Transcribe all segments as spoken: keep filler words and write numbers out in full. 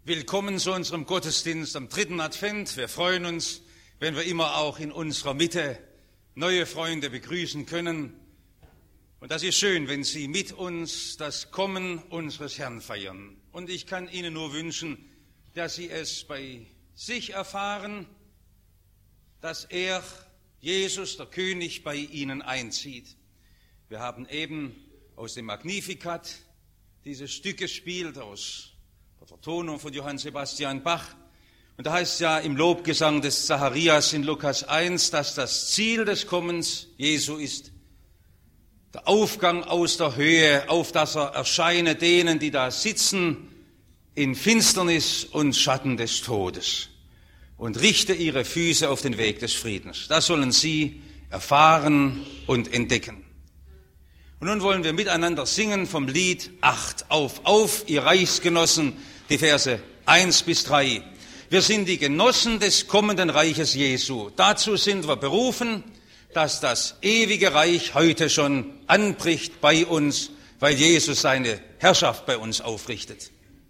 Willkommen zu unserem Gottesdienst am dritten Advent. Wir freuen uns, wenn wir immer auch in unserer Mitte neue Freunde begrüßen können. Und das ist schön, wenn Sie mit uns das Kommen unseres Herrn feiern. Und ich kann Ihnen nur wünschen, dass Sie es bei sich erfahren, dass er, Jesus, der König, bei Ihnen einzieht. Wir haben eben aus dem Magnificat dieses Stück gespielt, aus der Vertonung von Johann Sebastian Bach. Und da heißt ja im Lobgesang des Zacharias in Lukas eins, dass das Ziel des Kommens Jesu ist, der Aufgang aus der Höhe, auf dass er erscheine denen, die da sitzen, in Finsternis und Schatten des Todes und richte ihre Füße auf den Weg des Friedens. Das sollen Sie erfahren und entdecken. Und nun wollen wir miteinander singen vom Lied Acht auf, auf, ihr Reichsgenossen, die Verse eins bis drei. Wir sind die Genossen des kommenden Reiches Jesu. Dazu sind wir berufen, dass das ewige Reich heute schon anbricht bei uns, weil Jesus seine Herrschaft bei uns aufrichtet.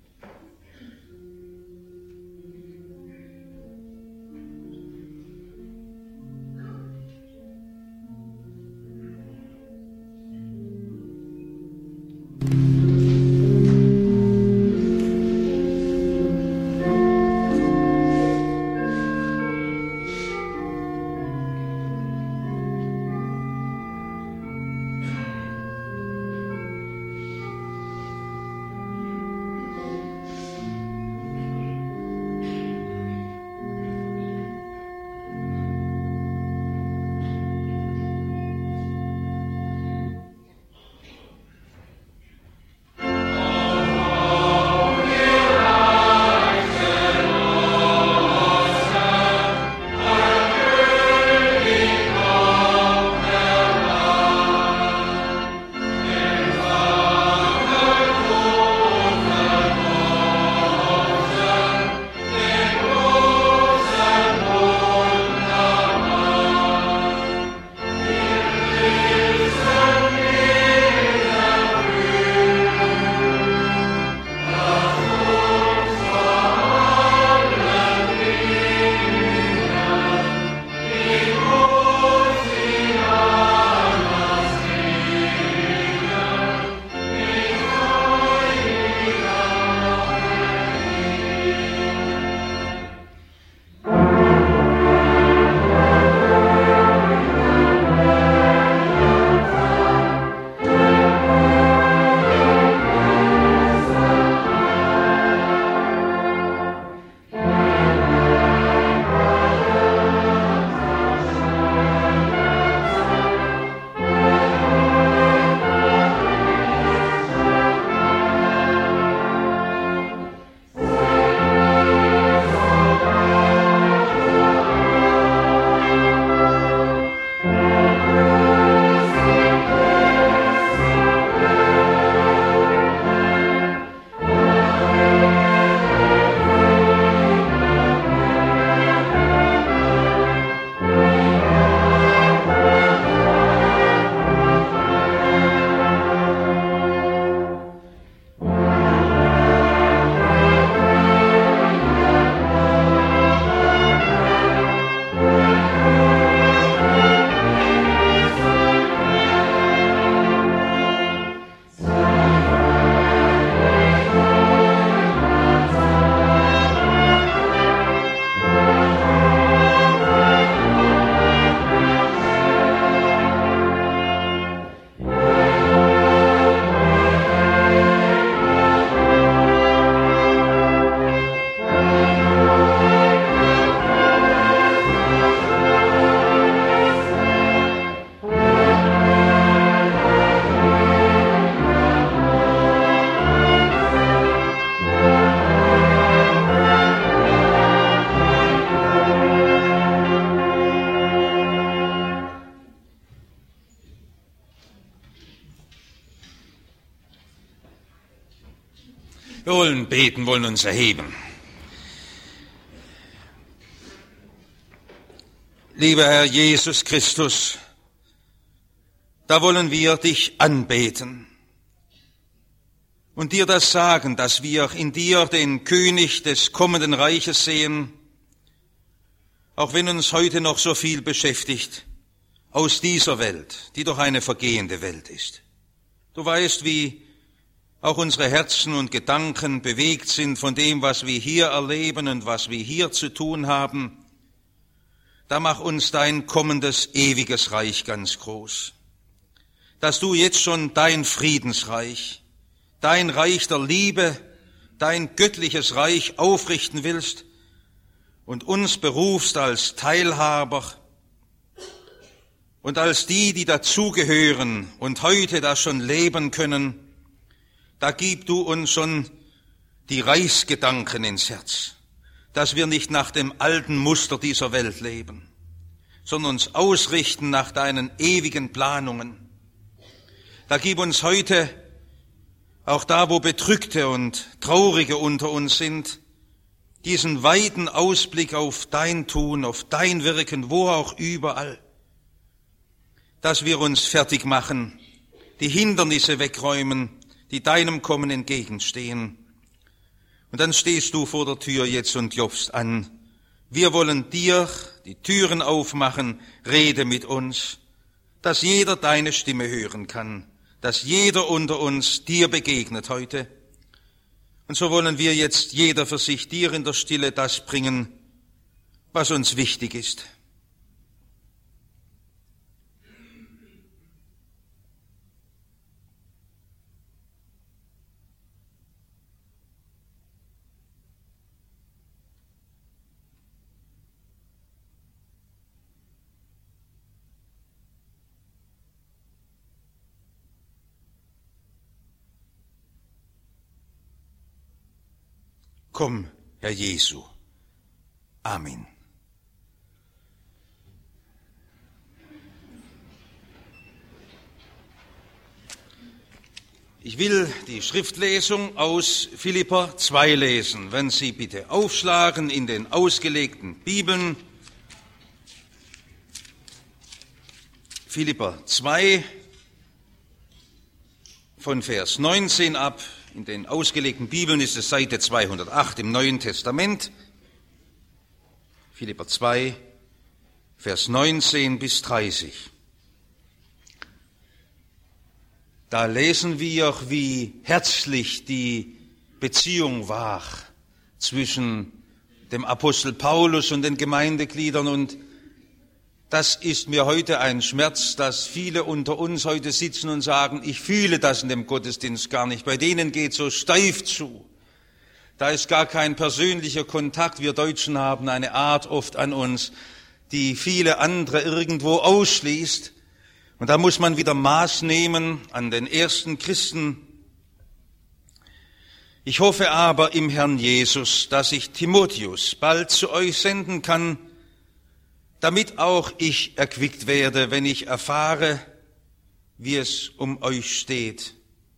Wir wollen beten, wollen uns erheben. Lieber Herr Jesus Christus, da wollen wir dich anbeten. und dir das sagen, dass wir in dir den König des kommenden Reiches sehen, auch wenn uns heute noch so viel beschäftigt aus dieser Welt, die doch eine vergehende Welt ist. Du weißt, wie auch unsere Herzen und Gedanken bewegt sind von dem, was wir hier erleben und was wir hier zu tun haben. Da mach uns dein kommendes ewiges Reich ganz groß, dass du jetzt schon dein Friedensreich, dein Reich der Liebe, dein göttliches Reich aufrichten willst und uns berufst als Teilhaber und als die, die dazugehören und heute das schon leben können. Da gib du uns schon die Reichsgedanken ins Herz, dass wir nicht nach dem alten Muster dieser Welt leben, sondern uns ausrichten nach deinen ewigen Planungen. Da gib uns heute, auch da, wo Bedrückte und Traurige unter uns sind, diesen weiten Ausblick auf dein Tun, auf dein Wirken, wo auch überall, dass wir uns fertig machen, die Hindernisse wegräumen, die deinem Kommen entgegenstehen. Und dann stehst du vor der Tür jetzt und klopfst an. Wir wollen dir die Türen aufmachen, rede mit uns, dass jeder deine Stimme hören kann, dass jeder unter uns dir begegnet heute. Und so wollen wir jetzt jeder für sich dir in der Stille das bringen, was uns wichtig ist. Komm, Herr Jesu. Amen. Ich will die Schriftlesung aus Philipper zwei lesen. Wenn Sie bitte aufschlagen in den ausgelegten Bibeln. Philipper zwei von Vers neunzehn ab. In den ausgelegten Bibeln ist es Seite zweihundertacht im Neuen Testament. Philipper zwei, Vers neunzehn bis dreißig. Da lesen wir, wie herzlich die Beziehung war zwischen dem Apostel Paulus und den Gemeindegliedern. Und das ist mir heute ein Schmerz, dass viele unter uns heute sitzen und sagen, ich fühle das in dem Gottesdienst gar nicht. Bei denen geht so steif zu. Da ist gar kein persönlicher Kontakt. Wir Deutschen haben eine Art oft an uns, die viele andere irgendwo ausschließt. Und da muss man wieder Maß nehmen an den ersten Christen. Ich hoffe aber im Herrn Jesus, dass ich Timotheus bald zu euch senden kann, damit auch ich erquickt werde, wenn ich erfahre, wie es um euch steht.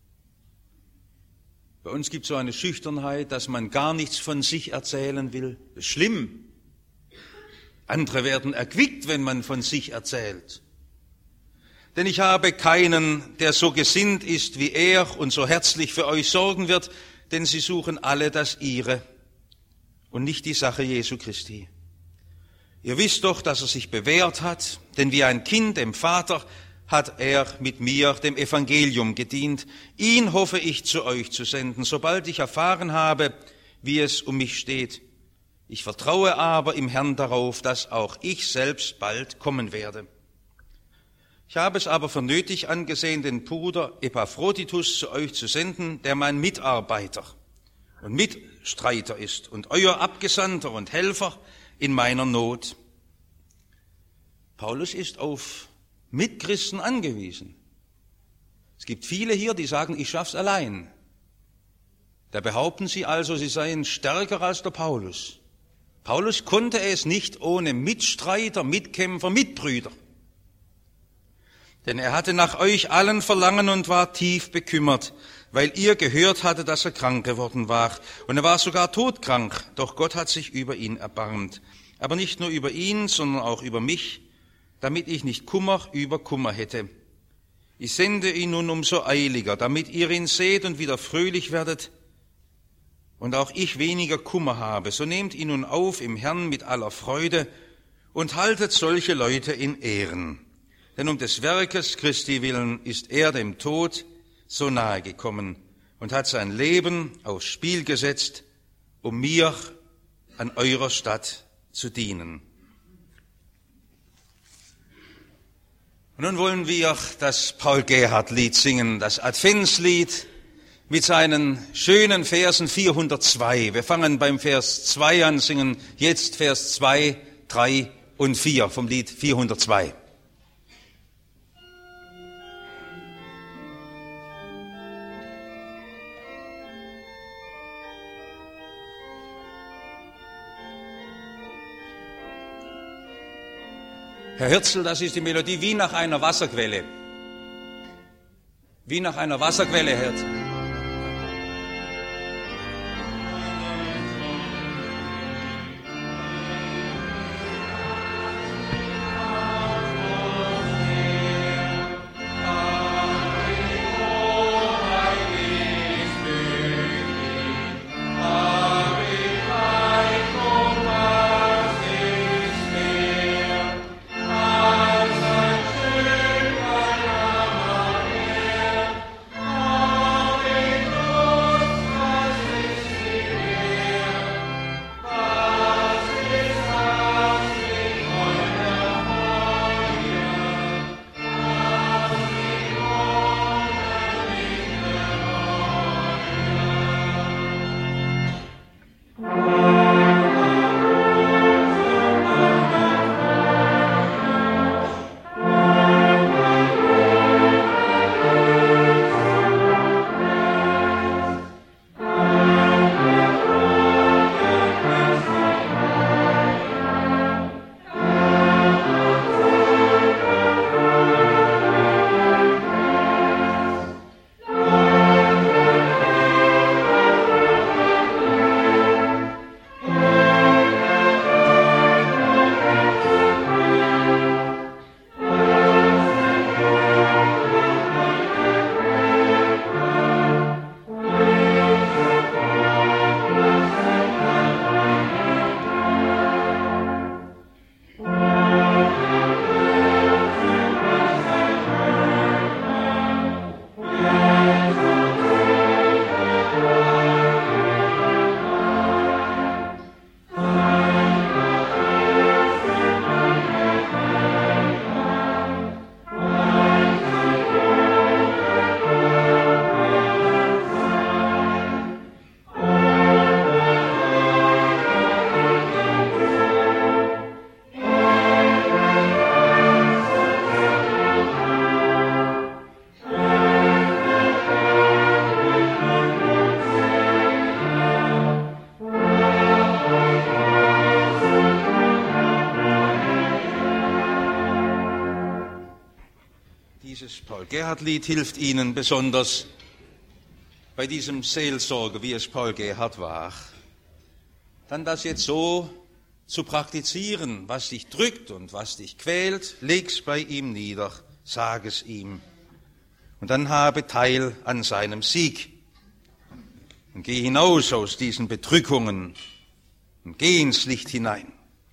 Bei uns gibt es so eine Schüchternheit, dass man gar nichts von sich erzählen will. Das ist schlimm. Andere werden erquickt, wenn man von sich erzählt. Denn ich habe keinen, der so gesinnt ist wie er und so herzlich für euch sorgen wird, denn sie suchen alle das Ihre und nicht die Sache Jesu Christi. Ihr wisst doch, dass er sich bewährt hat, denn wie ein Kind dem Vater hat er mit mir dem Evangelium gedient. Ihn hoffe ich zu euch zu senden, sobald ich erfahren habe, wie es um mich steht. Ich vertraue aber im Herrn darauf, dass auch ich selbst bald kommen werde. Ich habe es aber für nötig angesehen, den Bruder Epaphroditus zu euch zu senden, der mein Mitarbeiter und Mitstreiter ist und euer Abgesandter und Helfer in meiner Not. Paulus ist auf Mitchristen angewiesen. Es gibt viele hier, die sagen, ich schaff's allein. Da behaupten sie also, sie seien stärker als der Paulus. Paulus konnte es nicht ohne Mitstreiter, Mitkämpfer, Mitbrüder. Denn er hatte nach euch allen Verlangen und war tief bekümmert, weil ihr gehört hatte, dass er krank geworden war. Und er war sogar todkrank, doch Gott hat sich über ihn erbarmt. Aber nicht nur über ihn, sondern auch über mich, damit ich nicht Kummer über Kummer hätte. Ich sende ihn nun umso eiliger, damit ihr ihn seht und wieder fröhlich werdet und auch ich weniger Kummer habe. So nehmt ihn nun auf im Herrn mit aller Freude und haltet solche Leute in Ehren. Denn um des Werkes Christi willen ist er dem Tod so nahe gekommen und hat sein Leben aufs Spiel gesetzt, um mir an eurer Stadt zu dienen. Und nun wollen wir das Paul-Gerhardt-Lied singen, das Adventslied mit seinen schönen Versen vierhundertzwei. Wir fangen beim Vers zwei an, singen jetzt Vers zwei, drei und vier vom Lied vierhundertzwei. Herr Hirzel, das ist die Melodie wie nach einer Wasserquelle. Wie nach einer Wasserquelle, Herr Hirzel. Dieses Paul-Gerhardt-Lied hilft Ihnen besonders bei diesem Seelsorger, wie es Paul Gerhardt war, dann das jetzt so zu praktizieren, was dich drückt und was dich quält, leg's bei ihm nieder, sag es ihm und dann habe Teil an seinem Sieg und geh hinaus aus diesen Bedrückungen und geh ins Licht hinein.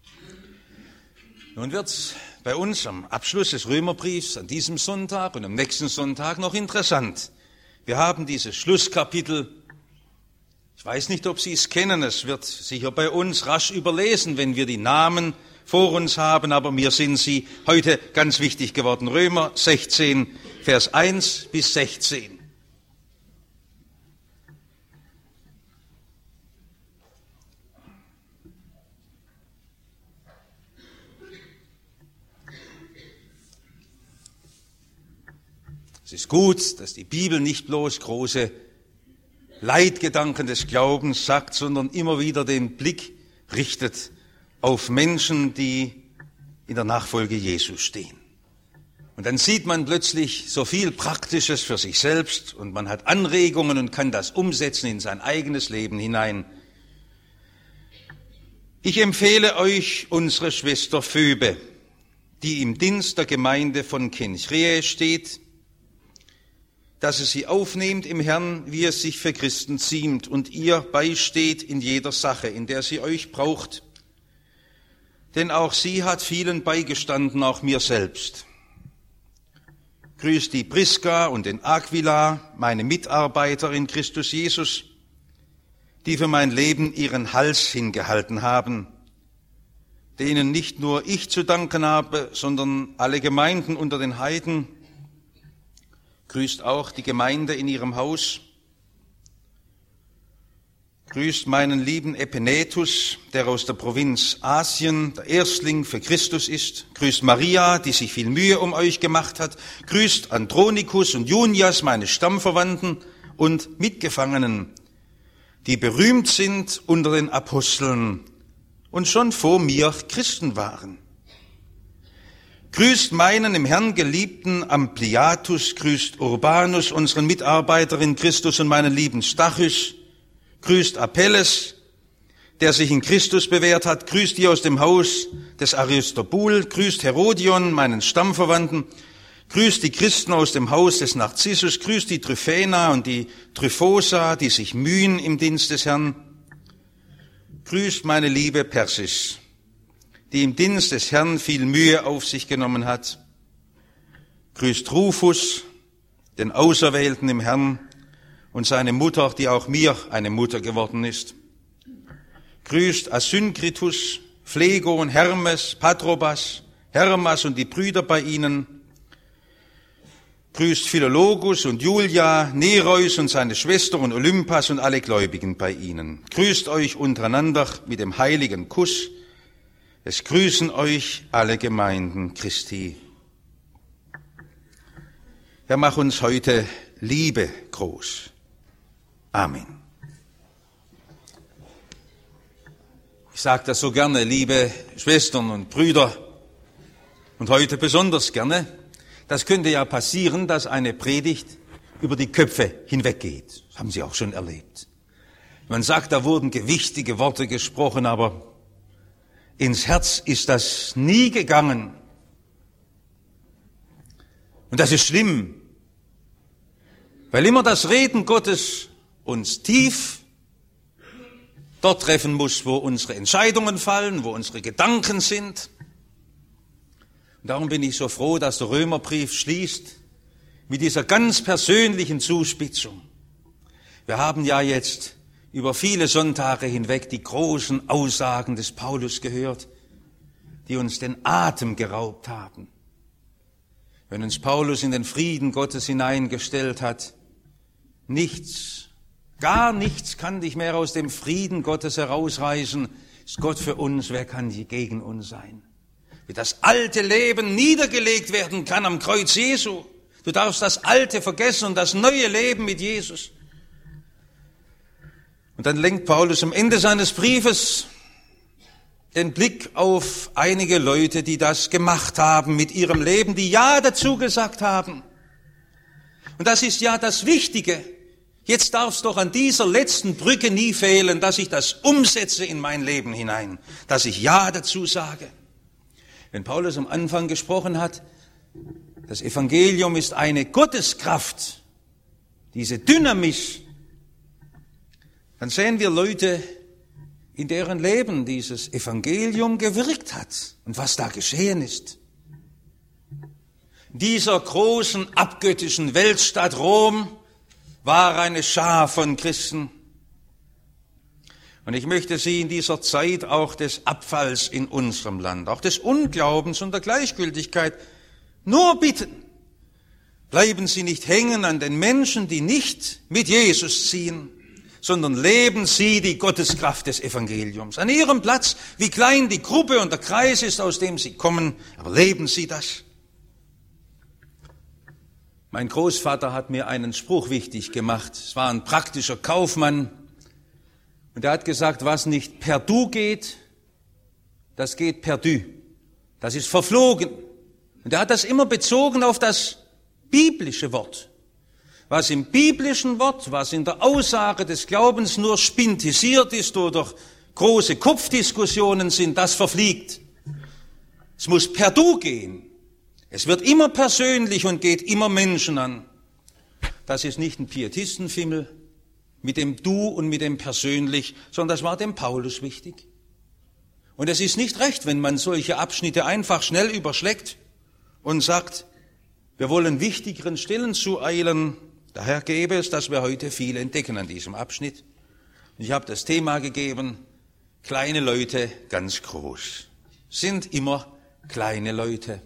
Nun wird's bei uns am Abschluss des Römerbriefs an diesem Sonntag und am nächsten Sonntag noch interessant. Wir haben dieses Schlusskapitel. Ich weiß nicht, ob Sie es kennen. Es wird sicher bei uns rasch überlesen, wenn wir die Namen vor uns haben, aber mir sind sie heute ganz wichtig geworden. Römer sechzehn, Vers eins bis sechzehn. Es ist gut, dass die Bibel nicht bloß große Leitgedanken des Glaubens sagt, sondern immer wieder den Blick richtet auf Menschen, die in der Nachfolge Jesu stehen. Und dann sieht man plötzlich so viel Praktisches für sich selbst und man hat Anregungen und kann das umsetzen in sein eigenes Leben hinein. Ich empfehle euch unsere Schwester Phoebe, die im Dienst der Gemeinde von Kenchreae steht dass es sie aufnehmt im Herrn, wie es sich für Christen ziemt, und ihr beisteht in jeder Sache, in der sie euch braucht. Denn auch sie hat vielen beigestanden, auch mir selbst. Grüßt die Priska und den Aquila, meine Mitarbeiter in Christus Jesus, die für mein Leben ihren Hals hingehalten haben, denen nicht nur ich zu danken habe, sondern alle Gemeinden unter den Heiden. Grüßt auch die Gemeinde in ihrem Haus. Grüßt meinen lieben Epenetus, der aus der Provinz Asien der Erstling für Christus ist. Grüßt Maria, die sich viel Mühe um euch gemacht hat. Grüßt Andronikus und Junias, meine Stammverwandten und Mitgefangenen, die berühmt sind unter den Aposteln und schon vor mir Christen waren. Grüßt meinen im Herrn geliebten Ampliatus, grüßt Urbanus, unseren Mitarbeiter in Christus, und meinen lieben Stachys. Grüßt Apelles, der sich in Christus bewährt hat. Grüßt die aus dem Haus des Aristobul. Grüßt Herodion, meinen Stammverwandten. Grüßt die Christen aus dem Haus des Narzissus. Grüßt die Tryphena und die Tryphosa, die sich mühen im Dienst des Herrn. Grüßt meine liebe Persis, die im Dienst des Herrn viel Mühe auf sich genommen hat. Grüßt Rufus, den Auserwählten im Herrn, und seine Mutter, die auch mir eine Mutter geworden ist. Grüßt Asynkritus, Phlegon, Hermes, Patrobas, Hermas und die Brüder bei ihnen. Grüßt Philologus und Julia, Nereus und seine Schwester und Olympas und alle Gläubigen bei ihnen. Grüßt euch untereinander mit dem heiligen Kuss. Es grüßen euch alle Gemeinden Christi. Herr, mach uns heute Liebe groß. Amen. Ich sage das so gerne, liebe Schwestern und Brüder, und heute besonders gerne. Das könnte ja passieren, dass eine Predigt über die Köpfe hinweggeht. Das haben Sie auch schon erlebt. Man sagt, da wurden gewichtige Worte gesprochen, aber ins Herz ist das nie gegangen. Und das ist schlimm, weil immer das Reden Gottes uns tief dort treffen muss, wo unsere Entscheidungen fallen, wo unsere Gedanken sind. Und darum bin ich so froh, dass der Römerbrief schließt mit dieser ganz persönlichen Zuspitzung. Wir haben ja jetzt über viele Sonntage hinweg die großen Aussagen des Paulus gehört, die uns den Atem geraubt haben. Wenn uns Paulus in den Frieden Gottes hineingestellt hat, nichts, gar nichts kann dich mehr aus dem Frieden Gottes herausreißen. Ist Gott für uns, wer kann gegen uns sein? Wie das alte Leben niedergelegt werden kann am Kreuz Jesu. Du darfst das Alte vergessen und das neue Leben mit Jesus. Und dann lenkt Paulus am Ende seines Briefes den Blick auf einige Leute, die das gemacht haben mit ihrem Leben, die Ja dazu gesagt haben. Und das ist ja das Wichtige. Jetzt darf es doch an dieser letzten Brücke nie fehlen, dass ich das umsetze in mein Leben hinein, dass ich Ja dazu sage. Wenn Paulus am Anfang gesprochen hat, das Evangelium ist eine Gotteskraft, diese Dynamis, dann sehen wir Leute, in deren Leben dieses Evangelium gewirkt hat und was da geschehen ist. In dieser großen abgöttischen Weltstadt Rom war eine Schar von Christen. Und ich möchte Sie in dieser Zeit auch des Abfalls in unserem Land, auch des Unglaubens und der Gleichgültigkeit nur bitten. Bleiben Sie nicht hängen an den Menschen, die nicht mit Jesus ziehen, sondern leben Sie die Gotteskraft des Evangeliums. An Ihrem Platz, wie klein die Gruppe und der Kreis ist, aus dem Sie kommen, aber leben Sie das. Mein Großvater hat mir einen Spruch wichtig gemacht. Es war ein praktischer Kaufmann. Und er hat gesagt, was nicht per Du geht, das geht per Du. Das ist verflogen. Und er hat das immer bezogen auf das biblische Wort. Was im biblischen Wort, was in der Aussage des Glaubens nur spintisiert ist oder große Kopfdiskussionen sind, das verfliegt. Es muss per Du gehen. Es wird immer persönlich und geht immer Menschen an. das ist nicht ein Pietistenfimmel mit dem Du und mit dem Persönlich, sondern das war dem Paulus wichtig. Und es ist nicht recht, wenn man solche Abschnitte einfach schnell überschlägt und sagt, wir wollen wichtigeren Stellen zueilen. Daher gäbe es, dass wir heute viel entdecken an diesem Abschnitt. Und ich habe das Thema gegeben, kleine Leute ganz groß. Sind immer kleine Leute.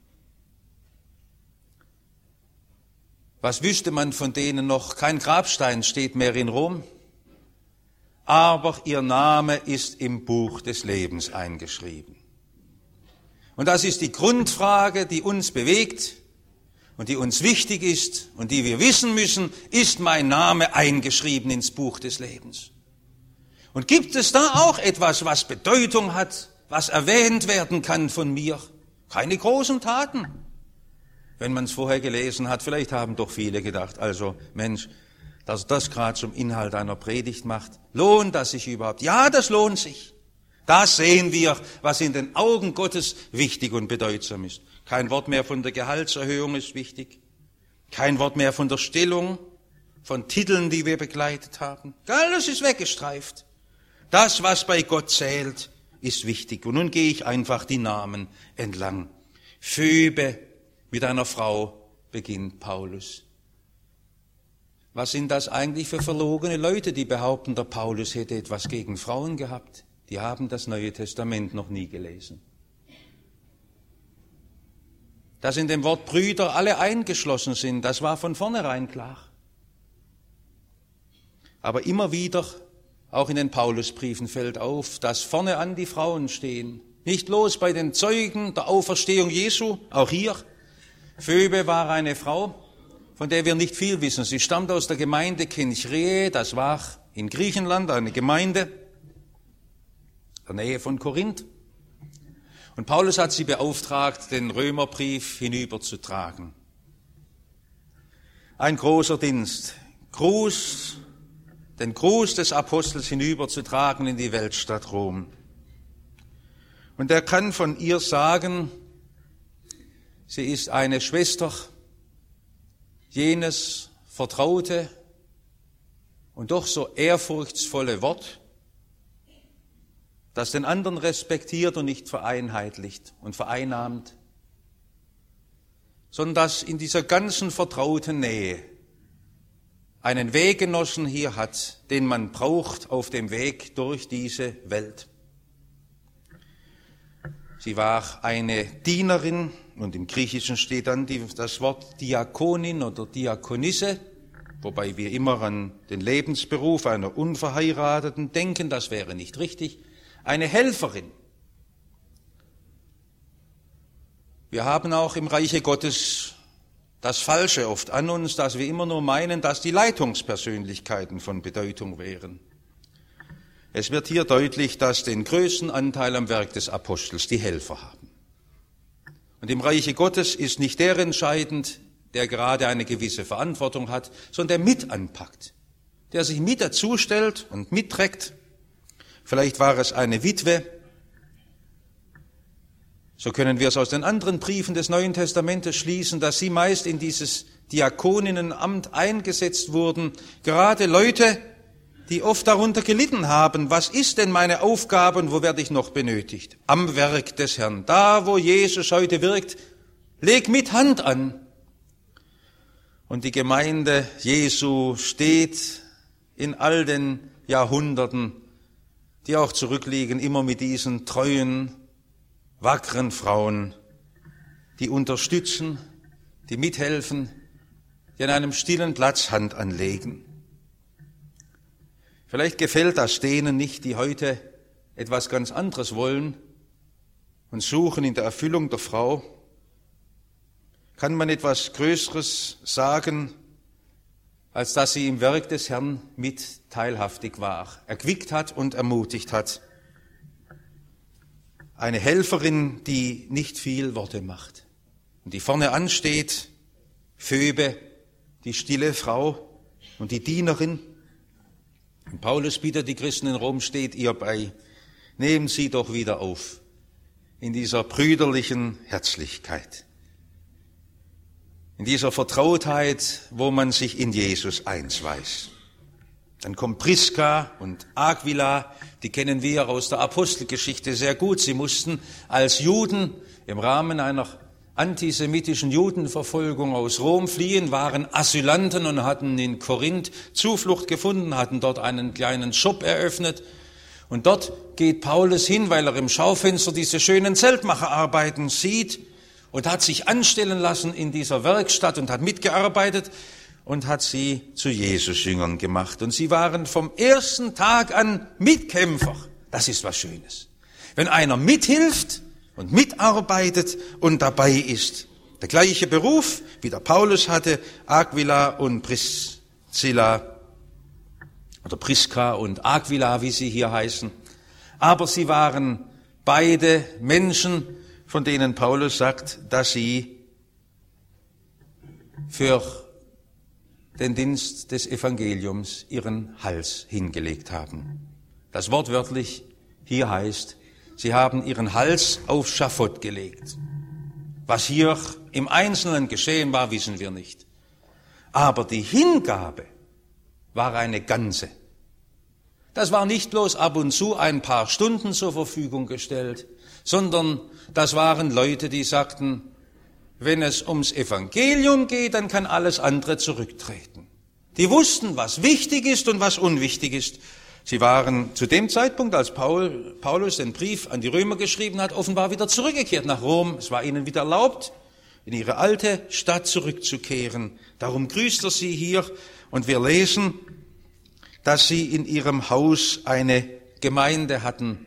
Was wüsste man von denen noch? Kein Grabstein steht mehr in Rom, aber ihr Name ist im Buch des Lebens eingeschrieben. Und das ist die Grundfrage, die uns bewegt und die uns wichtig ist und die wir wissen müssen, ist mein Name eingeschrieben ins Buch des Lebens? Und gibt es da auch etwas, was Bedeutung hat, was erwähnt werden kann von mir? Keine großen Taten. Wenn man es vorher gelesen hat, vielleicht haben doch viele gedacht, also Mensch, dass er das gerade zum Inhalt einer Predigt macht, lohnt das sich überhaupt? Ja, das lohnt sich. Da sehen wir, was in den Augen Gottes wichtig und bedeutsam ist. Kein Wort mehr von der Gehaltserhöhung ist wichtig. Kein Wort mehr von der Stellung, von Titeln, die wir begleitet haben. Alles ist weggestreift. Das, was bei Gott zählt, ist wichtig. Und nun gehe ich einfach die Namen entlang. Phoebe, mit einer Frau beginnt Paulus. Was sind das eigentlich für verlogene Leute, die behaupten, der Paulus hätte etwas gegen Frauen gehabt? Die haben das Neue Testament noch nie gelesen. Dass in dem Wort Brüder alle eingeschlossen sind, das war von vornherein klar. Aber immer wieder, auch in den Paulusbriefen fällt auf, dass vorne an die Frauen stehen. Nicht bloß bei den Zeugen der Auferstehung Jesu, auch hier. Phoebe war eine Frau, von der wir nicht viel wissen. Sie stammt aus der Gemeinde Kenchreae, das war in Griechenland eine Gemeinde, in der Nähe von Korinth. Und Paulus hat sie beauftragt, den Römerbrief hinüberzutragen. Ein großer Dienst, Gruß, den Gruß des Apostels hinüberzutragen in die Weltstadt Rom. Und er kann von ihr sagen, sie ist eine Schwester, jenes vertraute und doch so ehrfurchtsvolle Wort, das den anderen respektiert und nicht vereinheitlicht und vereinnahmt, sondern das in dieser ganzen vertrauten Nähe einen Weggenossen hier hat, den man braucht auf dem Weg durch diese Welt. Sie war eine Dienerin, und im Griechischen steht dann die, das Wort Diakonin oder Diakonisse, wobei wir immer an den Lebensberuf einer Unverheirateten denken, das wäre nicht richtig. Eine Helferin. Wir haben auch im Reiche Gottes das Falsche oft an uns, dass wir immer nur meinen, dass die Leitungspersönlichkeiten von Bedeutung wären. Es wird hier deutlich, dass den größten Anteil am Werk des Apostels die Helfer haben. Und im Reiche Gottes ist nicht der entscheidend, der gerade eine gewisse Verantwortung hat, sondern der mit anpackt, der sich mit dazustellt und mitträgt. Vielleicht war es eine Witwe. So können wir es aus den anderen Briefen des Neuen Testamentes schließen, dass sie meist in dieses Diakoninnenamt eingesetzt wurden. Gerade Leute, die oft darunter gelitten haben. Was ist denn meine Aufgabe und wo werde ich noch benötigt? Am Werk des Herrn. Da, wo Jesus heute wirkt, leg mit Hand an. Und die Gemeinde Jesu steht in all den Jahrhunderten, die auch zurückliegen, immer mit diesen treuen, wackeren Frauen, die unterstützen, die mithelfen, die an einem stillen Platz Hand anlegen. Vielleicht gefällt das denen nicht, die heute etwas ganz anderes wollen und suchen in der Erfüllung der Frau. Kann man etwas Größeres sagen, als dass sie im Werk des Herrn mit teilhaftig war, erquickt hat und ermutigt hat. Eine Helferin, die nicht viel Worte macht und die vorne ansteht, Phoebe, die stille Frau und die Dienerin. Und Paulus bittet die Christen in Rom, steht ihr bei, nehmen sie doch wieder auf in dieser brüderlichen Herzlichkeit. in dieser Vertrautheit, wo man sich in Jesus eins weiß. Dann kommt Priska und Aquila, die kennen wir aus der Apostelgeschichte sehr gut. Sie mussten als Juden im Rahmen einer antisemitischen Judenverfolgung aus Rom fliehen, waren Asylanten und hatten in Korinth Zuflucht gefunden, hatten dort einen kleinen Shop eröffnet. Und dort geht Paulus hin, weil er im Schaufenster diese schönen Zeltmacherarbeiten sieht und hat sich anstellen lassen in dieser Werkstatt und hat mitgearbeitet und hat sie zu Jesus-Jüngern gemacht. Und sie waren vom ersten Tag an Mitkämpfer. Das ist was Schönes. Wenn einer mithilft und mitarbeitet und dabei ist. Der gleiche Beruf, wie der Paulus hatte, Aquila und Priscilla, oder Priska und Aquila, wie sie hier heißen. Aber sie waren beide Menschen, von denen Paulus sagt, dass sie für den Dienst des Evangeliums ihren Hals hingelegt haben. Das Wort wörtlich hier heißt, sie haben ihren Hals aufs Schafott gelegt. Was hier im Einzelnen geschehen war, wissen wir nicht. Aber die Hingabe war eine ganze. Das war nicht bloß ab und zu ein paar Stunden zur Verfügung gestellt, sondern das waren Leute, die sagten, wenn es ums Evangelium geht, dann kann alles andere zurücktreten. Die wussten, was wichtig ist und was unwichtig ist. Sie waren zu dem Zeitpunkt, als Paul, Paulus den Brief an die Römer geschrieben hat, offenbar wieder zurückgekehrt nach Rom. Es war ihnen wieder erlaubt, in ihre alte Stadt zurückzukehren. Darum grüßt er sie hier und wir lesen, dass sie in ihrem Haus eine Gemeinde hatten.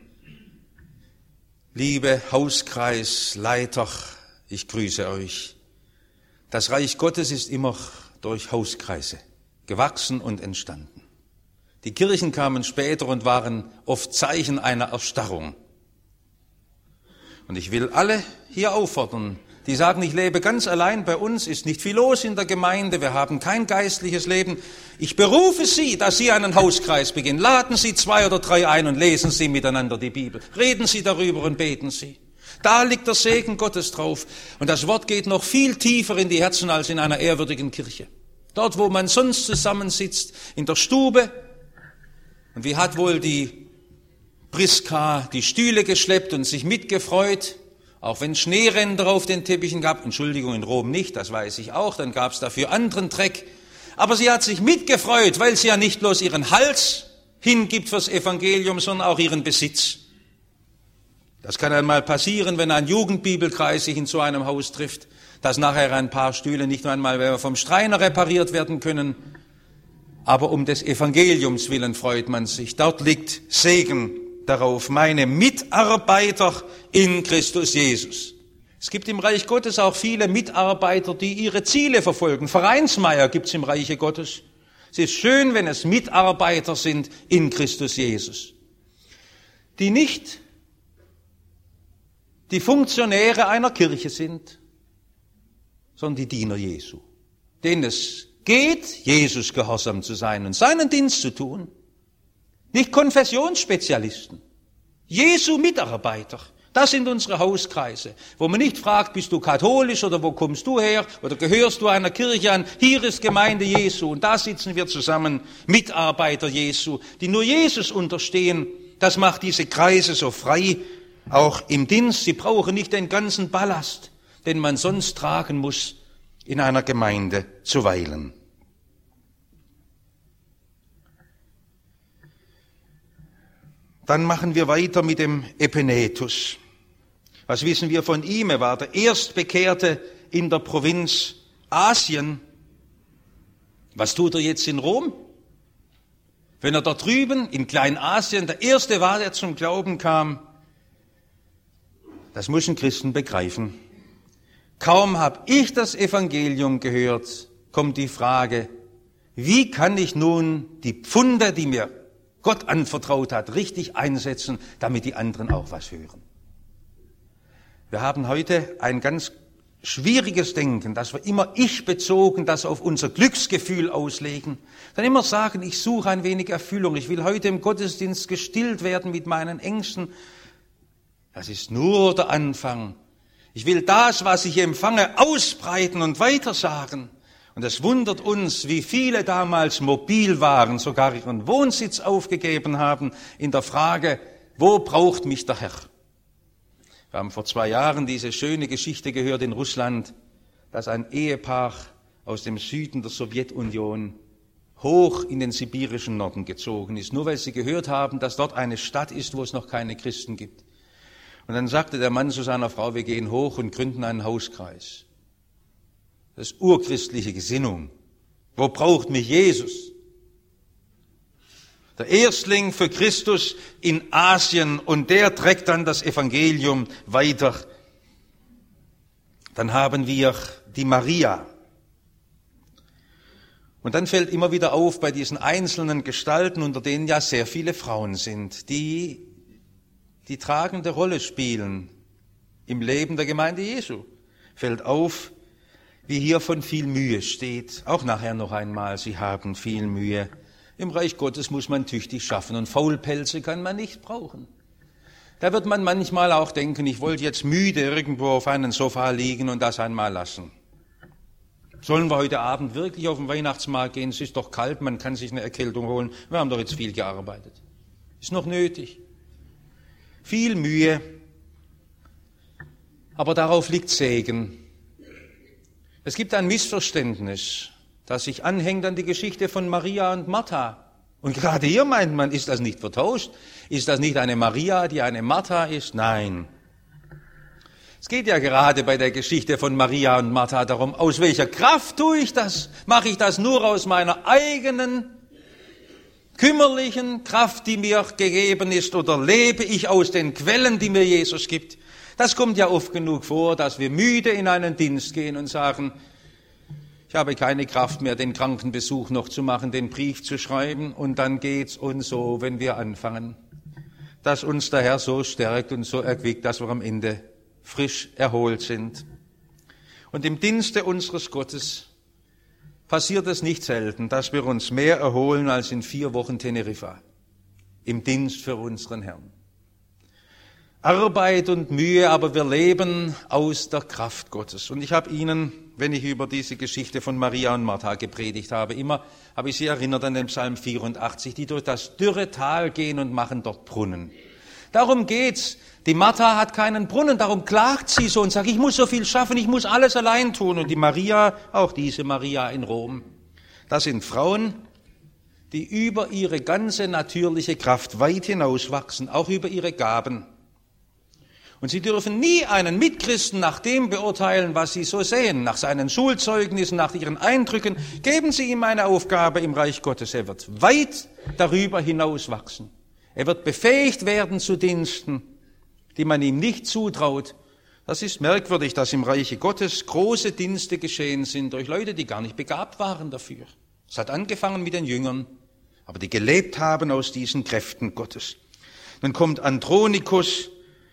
Liebe Hauskreisleiter, ich grüße euch. Das Reich Gottes ist immer durch Hauskreise gewachsen und entstanden. Die Kirchen kamen später und waren oft Zeichen einer Erstarrung. Und ich will alle hier auffordern, die sagen, ich lebe ganz allein, bei uns ist nicht viel los in der Gemeinde, wir haben kein geistliches Leben. Ich berufe Sie, dass Sie einen Hauskreis beginnen. Laden Sie zwei oder drei ein und lesen Sie miteinander die Bibel. Reden Sie darüber und beten Sie. Da liegt der Segen Gottes drauf. Und das Wort geht noch viel tiefer in die Herzen als in einer ehrwürdigen Kirche. Dort, wo man sonst zusammensitzt, in der Stube. Und wie hat wohl die Priska die Stühle geschleppt und sich mitgefreut, auch wenn es Schneeränder auf den Teppichen gab. Entschuldigung, in Rom nicht, das weiß ich auch, dann gab es dafür anderen Dreck. Aber sie hat sich mitgefreut, weil sie ja nicht bloß ihren Hals hingibt fürs Evangelium, sondern auch ihren Besitz. Das kann einmal passieren, wenn ein Jugendbibelkreis sich in so einem Haus trifft, dass nachher ein paar Stühle nicht nur einmal vom Schreiner repariert werden können, aber um des Evangeliums willen freut man sich. Dort liegt Segen darauf, meine Mitarbeiter in Christus Jesus. Es gibt im Reich Gottes auch viele Mitarbeiter, die ihre Ziele verfolgen. Vereinsmeier gibt es im Reiche Gottes. Es ist schön, wenn es Mitarbeiter sind in Christus Jesus, die nicht die Funktionäre einer Kirche sind, sondern die Diener Jesu, denen es geht, Jesus gehorsam zu sein und seinen Dienst zu tun. Nicht Konfessionsspezialisten, Jesu Mitarbeiter. Das sind unsere Hauskreise, wo man nicht fragt, bist du katholisch oder wo kommst du her oder gehörst du einer Kirche an. Hier ist Gemeinde Jesu und da sitzen wir zusammen, Mitarbeiter Jesu, die nur Jesus unterstehen. Das macht diese Kreise so frei, auch im Dienst. Sie brauchen nicht den ganzen Ballast, den man sonst tragen muss, in einer Gemeinde zu weilen. Dann machen wir weiter mit dem Epenetus. Was wissen wir von ihm? Er war der Erstbekehrte in der Provinz Asien. Was tut er jetzt in Rom? Wenn er da drüben in Kleinasien der Erste war, der zum Glauben kam, das müssen Christen begreifen. Kaum habe ich das Evangelium gehört, kommt die Frage, wie kann ich nun die Pfunde, die mir Gott anvertraut hat, richtig einsetzen, damit die anderen auch was hören. Wir haben heute ein ganz schwieriges Denken, dass wir immer ich-bezogen das auf unser Glücksgefühl auslegen. Dann immer sagen, ich suche ein wenig Erfüllung, ich will heute im Gottesdienst gestillt werden mit meinen Ängsten. Das ist nur der Anfang. Ich will das, was ich empfange, ausbreiten und weitersagen. Und es wundert uns, wie viele damals mobil waren, sogar ihren Wohnsitz aufgegeben haben in der Frage, wo braucht mich der Herr? Wir haben vor zwei Jahren diese schöne Geschichte gehört in Russland, dass ein Ehepaar aus dem Süden der Sowjetunion hoch in den sibirischen Norden gezogen ist, nur weil sie gehört haben, dass dort eine Stadt ist, wo es noch keine Christen gibt. Und dann sagte der Mann zu seiner Frau, wir gehen hoch und gründen einen Hauskreis. Das ist urchristliche Gesinnung. Wo braucht mich Jesus? Der Erstling für Christus in Asien und der trägt dann das Evangelium weiter. Dann haben wir die Maria. Und dann fällt immer wieder auf bei diesen einzelnen Gestalten, unter denen ja sehr viele Frauen sind, die die tragende Rolle spielen im Leben der Gemeinde Jesu. Fällt auf, wie hier von viel Mühe steht, auch nachher noch einmal, sie haben viel Mühe. Im Reich Gottes muss man tüchtig schaffen und Faulpelze kann man nicht brauchen. Da wird man manchmal auch denken, ich wollte jetzt müde irgendwo auf einem Sofa liegen und das einmal lassen. Sollen wir heute Abend wirklich auf den Weihnachtsmarkt gehen? Es ist doch kalt, man kann sich eine Erkältung holen. Wir haben doch jetzt viel gearbeitet. Ist noch nötig. Viel Mühe, aber darauf liegt Segen. Es gibt ein Missverständnis, das sich anhängt an die Geschichte von Maria und Martha. Und gerade hier meint man, ist das nicht vertauscht? Ist das nicht eine Maria, die eine Martha ist? Nein. Es geht ja gerade bei der Geschichte von Maria und Martha darum, aus welcher Kraft tue ich das? Mache ich das nur aus meiner eigenen kümmerlichen Kraft, die mir gegeben ist, oder lebe ich aus den Quellen, die mir Jesus gibt? Das kommt ja oft genug vor, dass wir müde in einen Dienst gehen und sagen, ich habe keine Kraft mehr, den Krankenbesuch noch zu machen, den Brief zu schreiben, und dann geht's uns so, wenn wir anfangen, dass uns der Herr so stärkt und so erquickt, dass wir am Ende frisch erholt sind. Und im Dienste unseres Gottes passiert es nicht selten, dass wir uns mehr erholen als in vier Wochen Teneriffa, im Dienst für unseren Herrn. Arbeit und Mühe, aber wir leben aus der Kraft Gottes. Und ich habe Ihnen, wenn ich über diese Geschichte von Maria und Martha gepredigt habe, immer habe ich Sie erinnert an den Psalm vierundachtzig, die durch das dürre Tal gehen und machen dort Brunnen. Darum geht's. Die Martha hat keinen Brunnen, darum klagt sie so und sagt, ich muss so viel schaffen, ich muss alles allein tun. Und die Maria, auch diese Maria in Rom, das sind Frauen, die über ihre ganze natürliche Kraft weit hinauswachsen, auch über ihre Gaben. Und sie dürfen nie einen Mitchristen nach dem beurteilen, was sie so sehen, nach seinen Schulzeugnissen, nach ihren Eindrücken. Geben Sie ihm eine Aufgabe im Reich Gottes. Er wird weit darüber hinauswachsen. Er wird befähigt werden zu Diensten, die man ihm nicht zutraut. Das ist merkwürdig, dass im Reiche Gottes große Dienste geschehen sind durch Leute, die gar nicht begabt waren dafür. Es hat angefangen mit den Jüngern, aber die gelebt haben aus diesen Kräften Gottes. Dann kommt Andronikus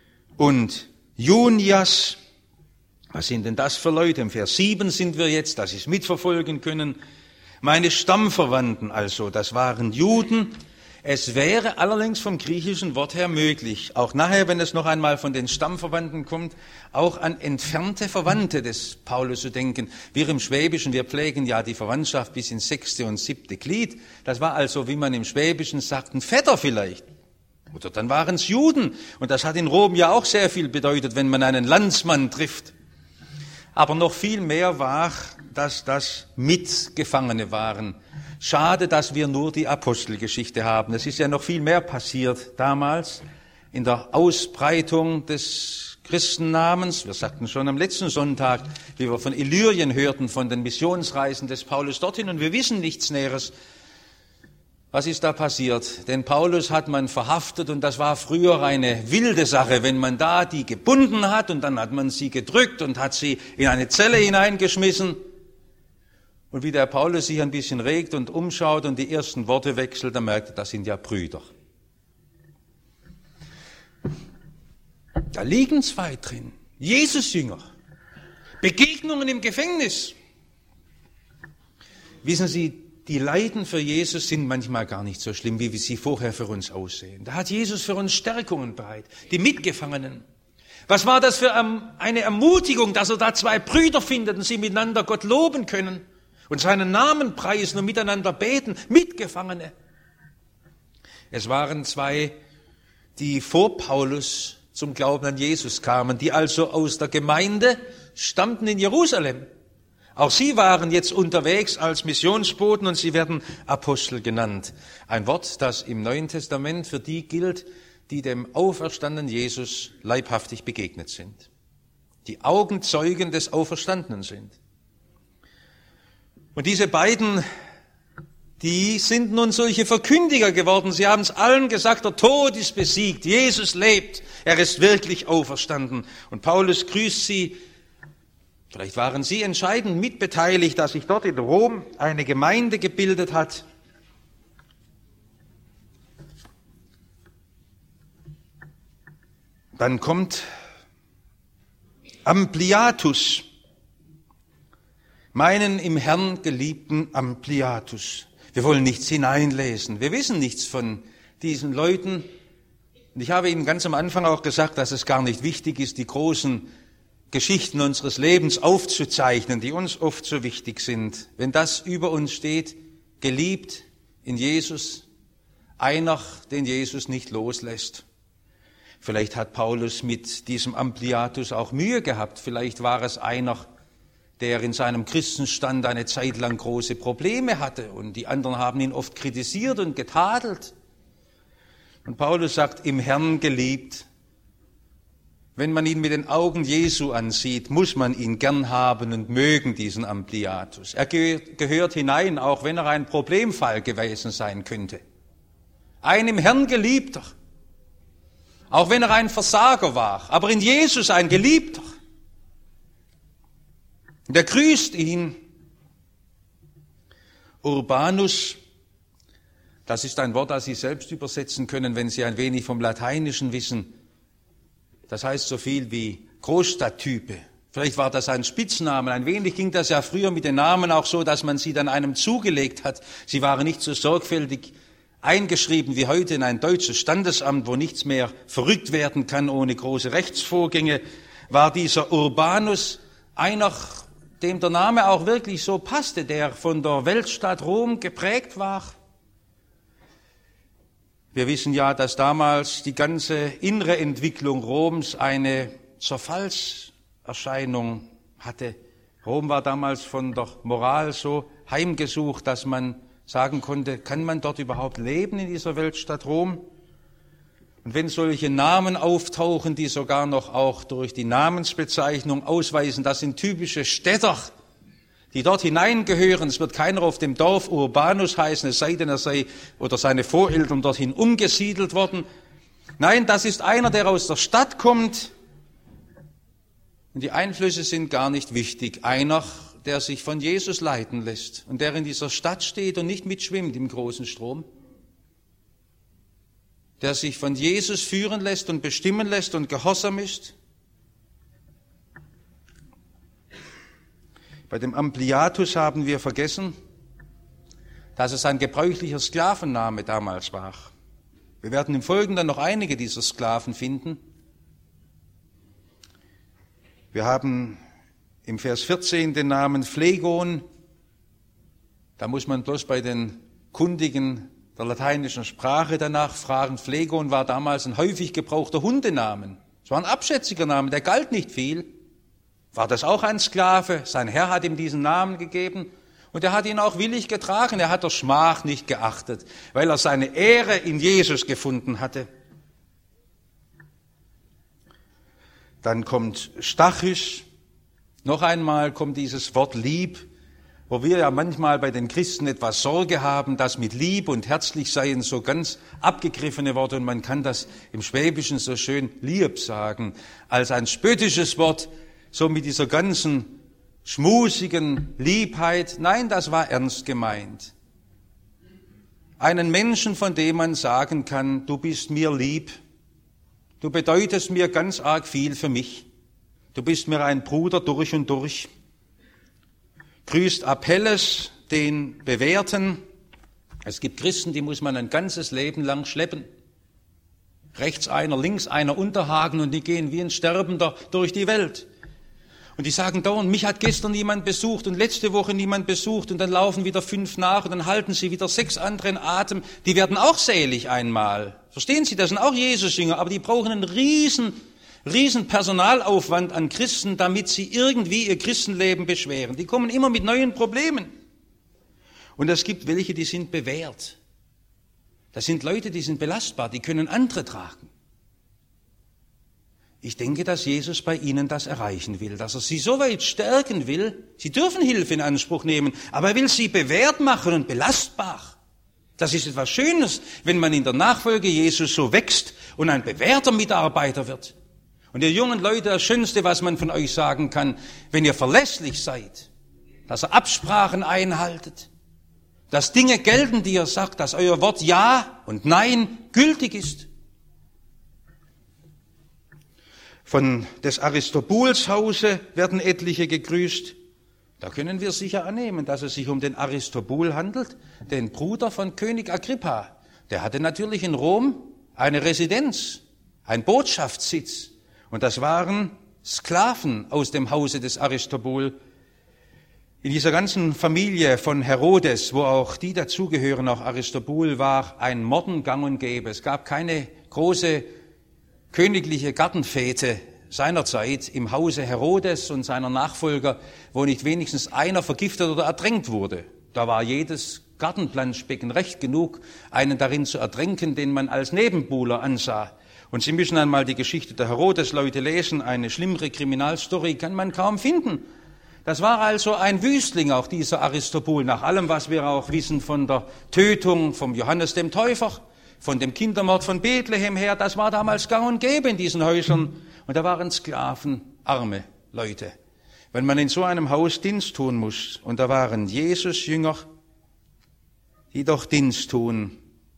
und Junias. Was sind denn das für Leute? Im Vers sieben sind wir jetzt, dass Sie es mitverfolgen können. Meine Stammverwandten also, das waren Juden. Es wäre allerdings vom griechischen Wort her möglich, auch nachher, wenn es noch einmal von den Stammverwandten kommt, auch an entfernte Verwandte des Paulus zu denken. Wir im Schwäbischen, wir pflegen ja die Verwandtschaft bis ins sechste und siebte Glied. Das war also, wie man im Schwäbischen sagt, ein Vetter vielleicht. Oder dann waren es Juden. Und das hat in Rom ja auch sehr viel bedeutet, wenn man einen Landsmann trifft. Aber noch viel mehr war, dass das Mitgefangene waren. Schade, dass wir nur die Apostelgeschichte haben. Es ist ja noch viel mehr passiert damals in der Ausbreitung des Christennamens. Wir sagten schon am letzten Sonntag, wie wir von Illyrien hörten, von den Missionsreisen des Paulus dorthin, und wir wissen nichts Näheres. Was ist da passiert? Den Paulus hat man verhaftet, und das war früher eine wilde Sache, wenn man da die gebunden hat, und dann hat man sie gedrückt und hat sie in eine Zelle hineingeschmissen. Und wie der Paulus sich ein bisschen regt und umschaut und die ersten Worte wechselt, dann merkt er, das sind ja Brüder. Da liegen zwei drin. Jesus-Jünger. Begegnungen im Gefängnis. Wissen Sie, die Leiden für Jesus sind manchmal gar nicht so schlimm, wie sie vorher für uns aussehen. Da hat Jesus für uns Stärkungen bereit. Die Mitgefangenen. Was war das für eine Ermutigung, dass er da zwei Brüder findet und sie miteinander Gott loben können und seinen Namen preisen und miteinander beten, Mitgefangene. Es waren zwei, die vor Paulus zum Glauben an Jesus kamen, die also aus der Gemeinde stammten in Jerusalem. Auch sie waren jetzt unterwegs als Missionsboten und sie werden Apostel genannt. Ein Wort, das im Neuen Testament für die gilt, die dem auferstandenen Jesus leibhaftig begegnet sind. Die Augenzeugen des Auferstandenen sind. Und diese beiden, die sind nun solche Verkündiger geworden. Sie haben es allen gesagt, der Tod ist besiegt, Jesus lebt, er ist wirklich auferstanden. Und Paulus grüßt sie. Vielleicht waren sie entscheidend mitbeteiligt, dass sich dort in Rom eine Gemeinde gebildet hat. Dann kommt Ampliatus, meinen im Herrn geliebten Ampliatus. Wir wollen nichts hineinlesen. Wir wissen nichts von diesen Leuten. Und ich habe Ihnen ganz am Anfang auch gesagt, dass es gar nicht wichtig ist, die großen Geschichten unseres Lebens aufzuzeichnen, die uns oft so wichtig sind. Wenn das über uns steht, geliebt in Jesus, einer, den Jesus nicht loslässt. Vielleicht hat Paulus mit diesem Ampliatus auch Mühe gehabt. Vielleicht war es einer, der in seinem Christenstand eine Zeit lang große Probleme hatte und die anderen haben ihn oft kritisiert und getadelt. Und Paulus sagt, im Herrn geliebt. Wenn man ihn mit den Augen Jesu ansieht, muss man ihn gern haben und mögen, diesen Ampliatus. Er gehört hinein, auch wenn er ein Problemfall gewesen sein könnte. Ein im Herrn Geliebter. Auch wenn er ein Versager war, aber in Jesus ein Geliebter. Und er grüßt ihn. Urbanus, das ist ein Wort, das Sie selbst übersetzen können, wenn Sie ein wenig vom Lateinischen wissen. Das heißt so viel wie Großstadttype. Vielleicht war das ein Spitzname. Ein wenig ging das ja früher mit den Namen auch so, dass man sie dann einem zugelegt hat. Sie waren nicht so sorgfältig eingeschrieben wie heute in ein deutsches Standesamt, wo nichts mehr verrückt werden kann ohne große Rechtsvorgänge, war dieser Urbanus einer, dem der Name auch wirklich so passte, der von der Weltstadt Rom geprägt war. Wir wissen ja, dass damals die ganze innere Entwicklung Roms eine Zerfallserscheinung hatte. Rom war damals von der Moral so heimgesucht, dass man sagen konnte, kann man dort überhaupt leben in dieser Weltstadt Rom? Und wenn solche Namen auftauchen, die sogar noch auch durch die Namensbezeichnung ausweisen, das sind typische Städter, die dort hineingehören. Es wird keiner auf dem Dorf Urbanus heißen, es sei denn, er sei oder seine Voreltern dorthin umgesiedelt worden. Nein, das ist einer, der aus der Stadt kommt. Und die Einflüsse sind gar nicht wichtig. Einer, der sich von Jesus leiten lässt und der in dieser Stadt steht und nicht mitschwimmt im großen Strom. Der sich von Jesus führen lässt und bestimmen lässt und gehorsam ist. Bei dem Ampliatus haben wir vergessen, dass es ein gebräuchlicher Sklavenname damals war. Wir werden im Folgenden noch einige dieser Sklaven finden. Wir haben im Vers vierzehn den Namen Phlegon. Da muss man bloß bei den Kundigen der lateinischen Sprache danach fragen. Phlegon war damals ein häufig gebrauchter Hundenamen. Es war ein abschätziger Name, der galt nicht viel. War das auch ein Sklave? Sein Herr hat ihm diesen Namen gegeben und er hat ihn auch willig getragen. Er hat der Schmach nicht geachtet, weil er seine Ehre in Jesus gefunden hatte. Dann kommt Stachys. Noch einmal kommt dieses Wort lieb, wo wir ja manchmal bei den Christen etwas Sorge haben, dass mit lieb und herzlich seien so ganz abgegriffene Worte und man kann das im Schwäbischen so schön lieb sagen, als ein spöttisches Wort, so mit dieser ganzen schmusigen Liebheit. Nein, das war ernst gemeint. Einen Menschen, von dem man sagen kann, du bist mir lieb, du bedeutest mir ganz arg viel für mich. Du bist mir ein Bruder durch und durch. Grüßt Apelles, den Bewährten. Es gibt Christen, die muss man ein ganzes Leben lang schleppen. Rechts einer, links einer, Unterhaken und die gehen wie ein Sterbender durch die Welt. Und die sagen dauernd, mich hat gestern niemand besucht und letzte Woche niemand besucht und dann laufen wieder fünf nach und dann halten sie wieder sechs anderen Atem. Die werden auch selig einmal. Verstehen Sie, das sind auch Jesus-Jünger, aber die brauchen einen riesen, riesen Personalaufwand an Christen, damit sie irgendwie ihr Christenleben beschweren. Die kommen immer mit neuen Problemen. Und es gibt welche, die sind bewährt. Das sind Leute, die sind belastbar, die können andere tragen. Ich denke, dass Jesus bei ihnen das erreichen will, dass er sie so weit stärken will. Sie dürfen Hilfe in Anspruch nehmen, aber er will sie bewährt machen und belastbar. Das ist etwas Schönes, wenn man in der Nachfolge Jesus so wächst und ein bewährter Mitarbeiter wird. Und ihr jungen Leute, das Schönste, was man von euch sagen kann, wenn ihr verlässlich seid, dass ihr Absprachen einhaltet, dass Dinge gelten, die ihr sagt, dass euer Wort Ja und Nein gültig ist. Von des Aristobuls Hause werden etliche gegrüßt. Da können wir sicher annehmen, dass es sich um den Aristobul handelt, den Bruder von König Agrippa. Der hatte natürlich in Rom eine Residenz, einen Botschaftssitz. Und das waren Sklaven aus dem Hause des Aristobul. In dieser ganzen Familie von Herodes, wo auch die dazugehören, auch Aristobul, war ein Morden gang und gäbe. Es gab keine große königliche Gartenfete seinerzeit im Hause Herodes und seiner Nachfolger, wo nicht wenigstens einer vergiftet oder ertränkt wurde. Da war jedes Gartenplanschbecken recht genug, einen darin zu ertränken, den man als Nebenbuhler ansah. Und Sie müssen einmal die Geschichte der Herodes-Leute lesen, eine schlimmere Kriminalstory kann man kaum finden. Das war also ein Wüstling, auch dieser Aristobul, nach allem, was wir auch wissen von der Tötung vom Johannes dem Täufer, von dem Kindermord von Bethlehem her, das war damals gang und gäbe in diesen Häusern. Und da waren Sklaven, arme Leute. Wenn man in so einem Haus Dienst tun muss, und da waren Jesus-Jünger, die doch Dienst tun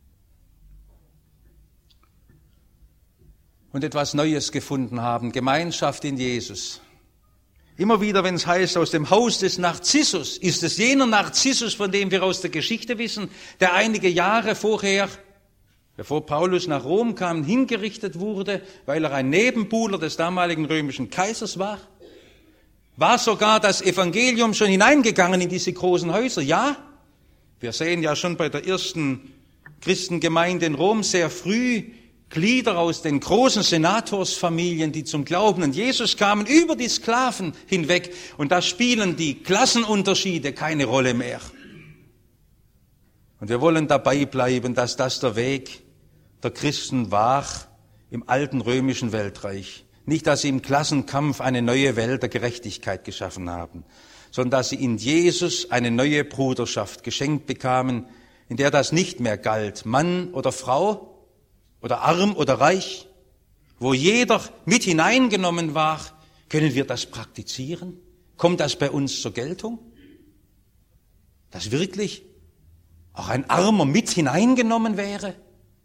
und etwas Neues gefunden haben, Gemeinschaft in Jesus. Immer wieder, wenn es heißt, aus dem Haus des Narzissus, ist es jener Narzissus, von dem wir aus der Geschichte wissen, der einige Jahre vorher, bevor Paulus nach Rom kam, hingerichtet wurde, weil er ein Nebenbuhler des damaligen römischen Kaisers war? War sogar das Evangelium schon hineingegangen in diese großen Häuser? Ja, wir sehen ja schon bei der ersten Christengemeinde in Rom sehr früh Glieder aus den großen Senatorsfamilien, die zum Glauben an Jesus kamen, über die Sklaven hinweg. Und da spielen die Klassenunterschiede keine Rolle mehr. Und wir wollen dabei bleiben, dass das der Weg der Christen war im alten römischen Weltreich. Nicht, dass sie im Klassenkampf eine neue Welt der Gerechtigkeit geschaffen haben, sondern dass sie in Jesus eine neue Bruderschaft geschenkt bekamen, in der das nicht mehr galt, Mann oder Frau oder arm oder reich, wo jeder mit hineingenommen war. Können wir das praktizieren? Kommt das bei uns zur Geltung? Dass wirklich auch ein Armer mit hineingenommen wäre?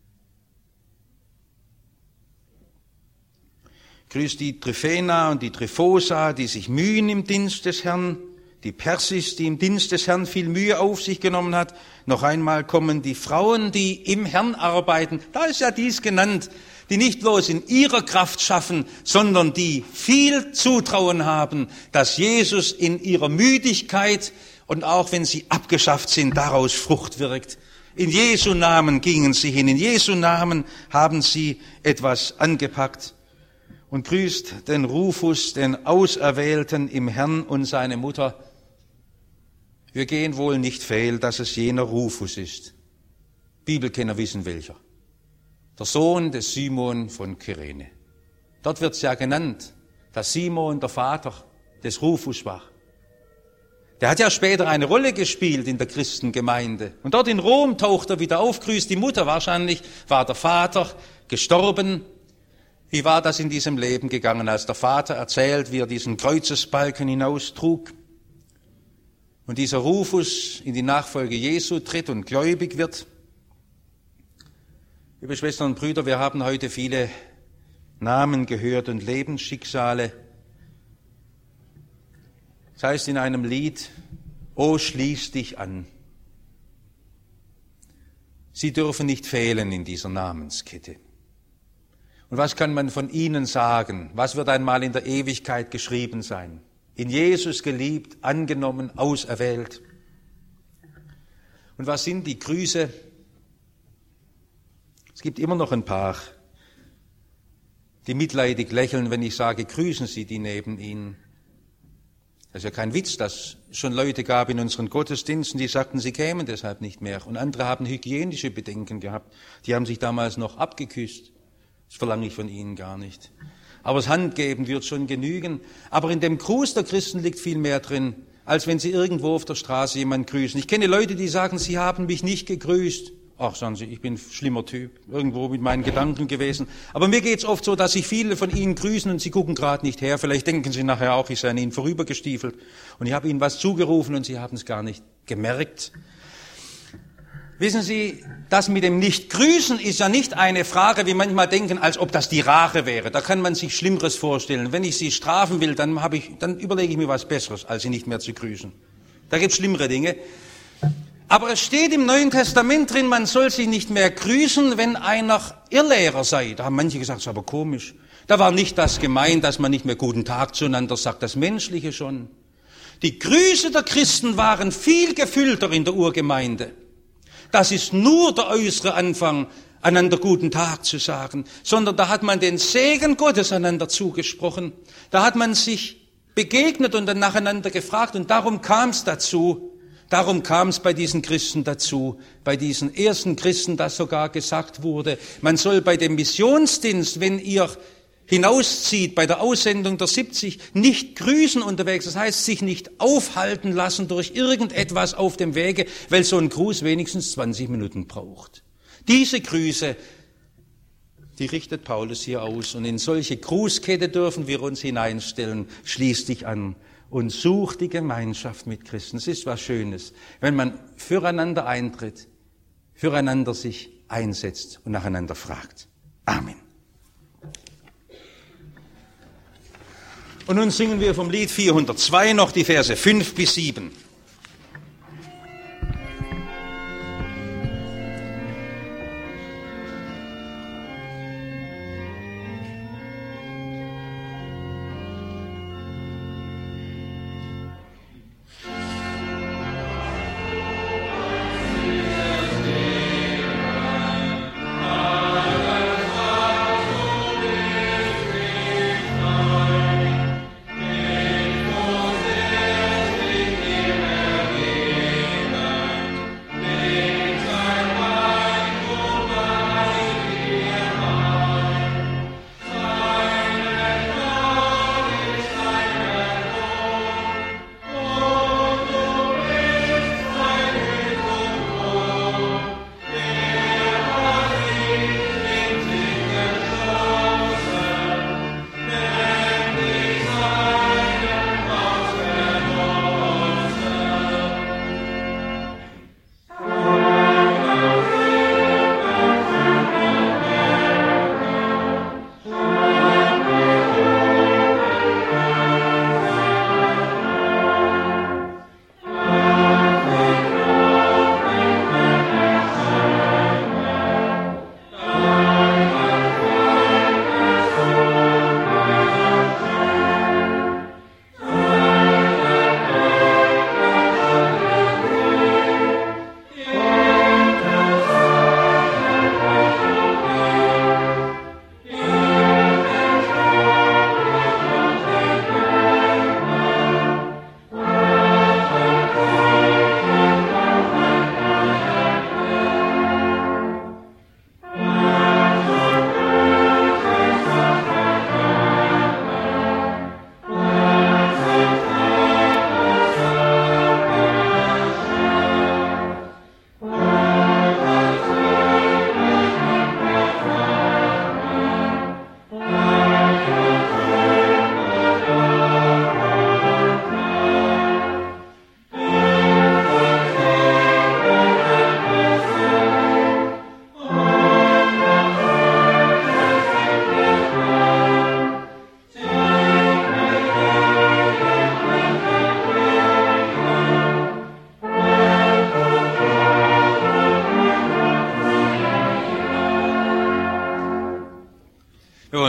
Grüßt die Tryphena und die Tryphosa, die sich mühen im Dienst des Herrn, die Persis, die im Dienst des Herrn viel Mühe auf sich genommen hat. Noch einmal kommen die Frauen, die im Herrn arbeiten. Da ist ja dies genannt, die nicht bloß in ihrer Kraft schaffen, sondern die viel Zutrauen haben, dass Jesus in ihrer Müdigkeit und auch wenn sie abgeschafft sind, daraus Frucht wirkt. In Jesu Namen gingen sie hin, in Jesu Namen haben sie etwas angepackt. Und grüßt den Rufus, den Auserwählten im Herrn und seine Mutter. Wir gehen wohl nicht fehl, dass es jener Rufus ist. Bibelkenner wissen welcher. Der Sohn des Simon von Kyrene. Dort wird es ja genannt, dass Simon der Vater des Rufus war. Der hat ja später eine Rolle gespielt in der Christengemeinde. Und dort in Rom taucht er wieder auf, grüßt die Mutter. Wahrscheinlich war der Vater gestorben. Wie war das in diesem Leben gegangen, als der Vater erzählt, wie er diesen Kreuzesbalken hinaustrug und dieser Rufus in die Nachfolge Jesu tritt und gläubig wird? Liebe Schwestern und Brüder, wir haben heute viele Namen gehört und Lebensschicksale. Das heißt in einem Lied, O schließ dich an. Sie dürfen nicht fehlen in dieser Namenskette. Und was kann man von ihnen sagen? Was wird einmal in der Ewigkeit geschrieben sein? In Jesus geliebt, angenommen, auserwählt. Und was sind die Grüße? Es gibt immer noch ein paar, die mitleidig lächeln, wenn ich sage, grüßen Sie die neben Ihnen. Das ist ja kein Witz, dass es schon Leute gab in unseren Gottesdiensten, die sagten, sie kämen deshalb nicht mehr. Und andere haben hygienische Bedenken gehabt. Die haben sich damals noch abgeküsst. Das verlange ich von Ihnen gar nicht. Aber das Handgeben wird schon genügen. Aber in dem Gruß der Christen liegt viel mehr drin, als wenn Sie irgendwo auf der Straße jemanden grüßen. Ich kenne Leute, die sagen, sie haben mich nicht gegrüßt. Ach, sagen Sie, ich bin ein schlimmer Typ, irgendwo mit meinen Gedanken gewesen. Aber mir geht's oft so, dass sich viele von Ihnen grüßen und Sie gucken gerade nicht her. Vielleicht denken Sie nachher auch, ich sei an Ihnen vorübergestiefelt. Und ich habe Ihnen was zugerufen und Sie haben es gar nicht gemerkt. Wissen Sie, das mit dem Nicht-Grüßen ist ja nicht eine Frage, wie manchmal denken, als ob das die Rache wäre. Da kann man sich Schlimmeres vorstellen. Wenn ich Sie strafen will, dann, habe ich, dann überlege ich mir was Besseres, als Sie nicht mehr zu grüßen. Da gibt's schlimmere Dinge. Aber es steht im Neuen Testament drin, man soll sich nicht mehr grüßen, wenn einer Irrlehrer sei. Da haben manche gesagt, das ist aber komisch. Da war nicht das gemeint, dass man nicht mehr guten Tag zueinander sagt, das Menschliche schon. Die Grüße der Christen waren viel gefüllter in der Urgemeinde. Das ist nur der äußere Anfang, einander guten Tag zu sagen, sondern da hat man den Segen Gottes einander zugesprochen. Da hat man sich begegnet und dann nacheinander gefragt und darum kam es dazu, Darum kam es bei diesen Christen dazu, bei diesen ersten Christen, dass sogar gesagt wurde, man soll bei dem Missionsdienst, wenn ihr hinauszieht, bei der Aussendung der siebzig, nicht grüßen unterwegs. Das heißt, sich nicht aufhalten lassen durch irgendetwas auf dem Wege, weil so ein Gruß wenigstens zwanzig Minuten braucht. Diese Grüße, die richtet Paulus hier aus. Und in solche Grußkette dürfen wir uns hineinstellen. Schließ dich an. Und sucht die Gemeinschaft mit Christen. Es ist was Schönes, wenn man füreinander eintritt, füreinander sich einsetzt und nacheinander fragt. Amen. Und nun singen wir vom Lied vierhundertzwei noch die Verse fünf bis sieben. Yeah.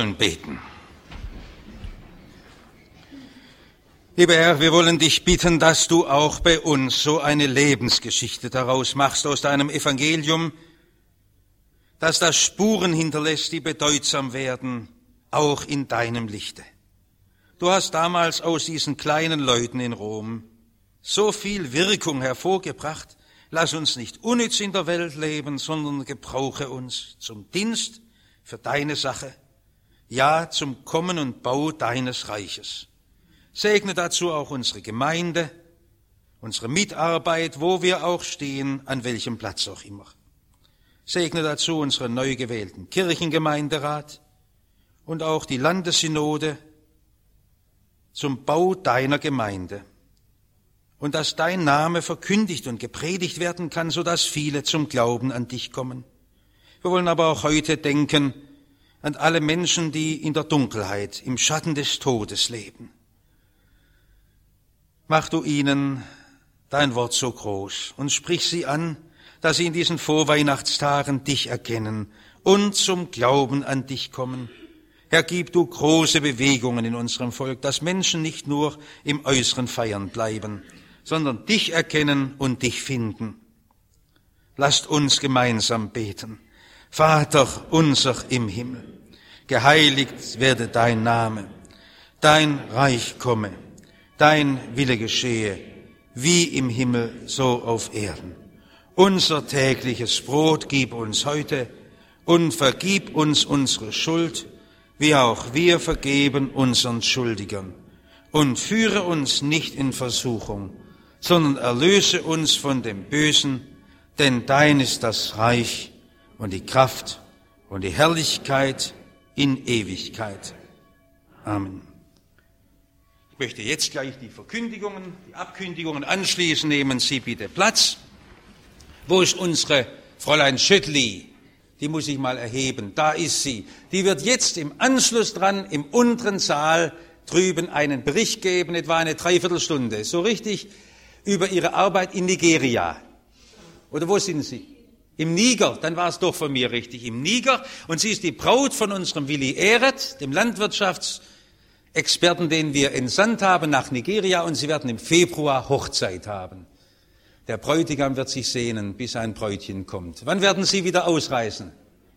wollen beten. Lieber Herr, wir wollen dich bitten, dass du auch bei uns so eine Lebensgeschichte daraus machst aus deinem Evangelium, dass das Spuren hinterlässt, die bedeutsam werden, auch in deinem Lichte. Du hast damals aus diesen kleinen Leuten in Rom so viel Wirkung hervorgebracht. Lass uns nicht unnütz in der Welt leben, sondern gebrauche uns zum Dienst für deine Sache, ja zum Kommen und Bau deines Reiches. Segne dazu auch unsere Gemeinde, unsere Mitarbeit, wo wir auch stehen, an welchem Platz auch immer. Segne dazu unseren neu gewählten Kirchengemeinderat und auch die Landessynode zum Bau deiner Gemeinde. Und dass dein Name verkündigt und gepredigt werden kann, sodass viele zum Glauben an dich kommen. Wir wollen aber auch heute denken an alle Menschen, die in der Dunkelheit, im Schatten des Todes leben. Mach du ihnen dein Wort so groß und sprich sie an, dass sie in diesen Vorweihnachtstagen dich erkennen und zum Glauben an dich kommen. Herr, gib du große Bewegungen in unserem Volk, dass Menschen nicht nur im äußeren Feiern bleiben, sondern dich erkennen und dich finden. Lasst uns gemeinsam beten. Vater unser im Himmel, geheiligt werde dein Name, dein Reich komme, dein Wille geschehe, wie im Himmel, so auf Erden. Unser tägliches Brot gib uns heute und vergib uns unsere Schuld, wie auch wir vergeben unseren Schuldigern. Und führe uns nicht in Versuchung, sondern erlöse uns von dem Bösen, denn dein ist das Reich und die Kraft und die Herrlichkeit in Ewigkeit. Amen. Ich möchte jetzt gleich die Verkündigungen, die Abkündigungen anschließen. Nehmen Sie bitte Platz. Wo ist unsere Fräulein Schöttli? Die muss ich mal erheben. Da ist sie. Die wird jetzt im Anschluss dran im unteren Saal drüben einen Bericht geben, etwa eine Dreiviertelstunde, so richtig über ihre Arbeit in Nigeria. Oder wo sind Sie? Im Niger, dann war es doch von mir richtig, im Niger. Und sie ist die Braut von unserem Willi Ehret, dem Landwirtschaftsexperten, den wir entsandt haben nach Nigeria. Und sie werden im Februar Hochzeit haben. Der Bräutigam wird sich sehnen, bis ein Bräutchen kommt. Wann werden Sie wieder ausreisen?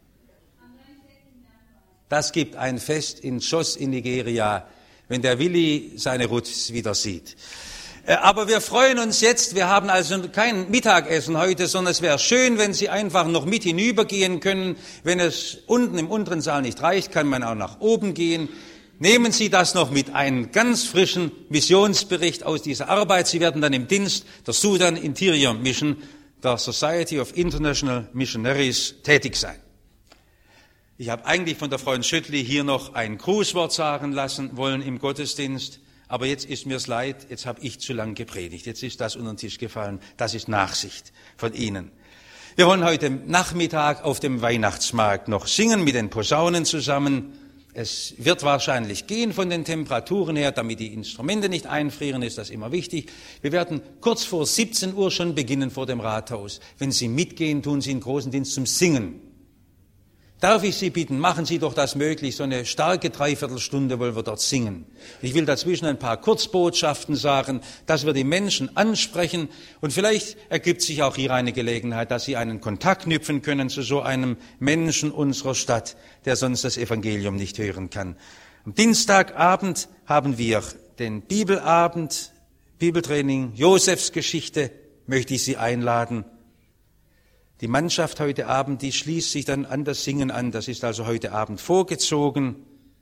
Das gibt ein Fest in Jos in Nigeria, wenn der Willi seine Ruth wieder sieht. Aber wir freuen uns jetzt, wir haben also kein Mittagessen heute, sondern es wäre schön, wenn Sie einfach noch mit hinübergehen können. Wenn es unten im unteren Saal nicht reicht, kann man auch nach oben gehen. Nehmen Sie das noch mit, einen ganz frischen Missionsbericht aus dieser Arbeit. Sie werden dann im Dienst der Sudan Interior Mission, der Society of International Missionaries, tätig sein. Ich habe eigentlich von der Frau Schöttli hier noch ein Grußwort sagen lassen wollen im Gottesdienst, aber jetzt ist mir's leid, jetzt habe ich zu lang gepredigt. Jetzt ist das unter den Tisch gefallen. Das ist Nachsicht von Ihnen. Wir wollen heute Nachmittag auf dem Weihnachtsmarkt noch singen mit den Posaunen zusammen. Es wird wahrscheinlich gehen von den Temperaturen her, damit die Instrumente nicht einfrieren, ist das immer wichtig. Wir werden kurz vor siebzehn Uhr schon beginnen vor dem Rathaus. Wenn Sie mitgehen, tun Sie einen großen Dienst zum Singen. Darf ich Sie bitten, machen Sie doch das möglich, so eine starke Dreiviertelstunde wollen wir dort singen. Ich will dazwischen ein paar Kurzbotschaften sagen, dass wir die Menschen ansprechen und vielleicht ergibt sich auch hier eine Gelegenheit, dass Sie einen Kontakt knüpfen können zu so einem Menschen unserer Stadt, der sonst das Evangelium nicht hören kann. Am Dienstagabend haben wir den Bibelabend, Bibeltraining, Josefsgeschichte, möchte ich Sie einladen. Die Mannschaft heute Abend, die schließt sich dann an das Singen an. Das ist also heute Abend vorgezogen.